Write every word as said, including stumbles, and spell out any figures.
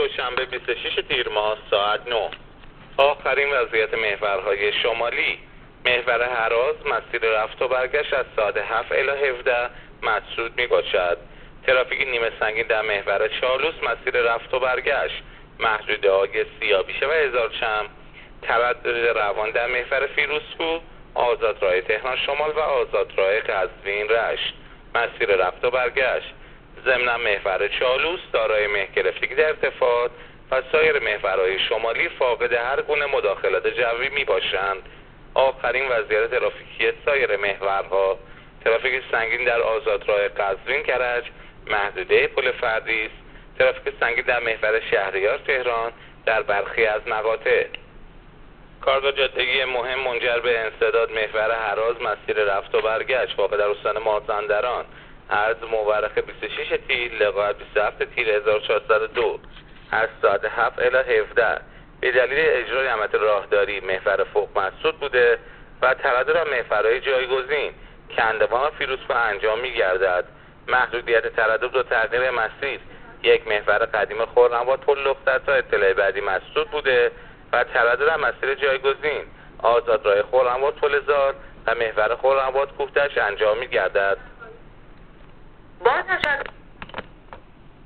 دوشنبه بیست و شش تیر ماه ساعت نه. آخرین وضعیت محورهای شمالی: محور هراز مسیر رفت و برگشت از ساعت هفت الی هفده مسدود می باشد. ترافیک نیمه سنگین در محور چالوس مسیر رفت و برگشت محدوده های سیابیشه و هزارچم. تردد روان در محور فیروزکوه، آزادراه تهران شمال و آزادراه قزوین رشت مسیر رفت و برگشت. ضمن محور چالوس دارای مه گرفتگی در ارتفاعات و سایر محورهای شمالی فاقد هر گونه مداخلات جوی می باشند. آخرین وضعیت ترافیکی سایر محورها: ترافیک سنگین در آزادراه قزوین کرج محدوده پل فردیس، ترافیک سنگین در محور شهریار تهران در برخی از مقاطع. کارگاه جاده‌ای مهم منجر به انسداد محور هراز مسیر رفت و برگشت واقع در استان مازندران. عرض مورخ بیست و شش تیر لقاء بیست و هفت تیر هزار و چهارصد و دو از ساعت هفت الی هفده به دلیل اجرای عملیات راهداری محور فوق مسدود بوده و تردد در محورهای جایگزین کندوان و فیروزکوه انجام می‌گردد. محدودیت تردد و تغییر مسیر: یک محور قدیم خرم‌آباد پل لختر تا اطلاع بعدی مسدود بوده و تردد در مسیر جایگزین آزادراه خرم‌آباد پل زار و محور خرم‌آباد کوهتش انجام می‌گردد. با تشکر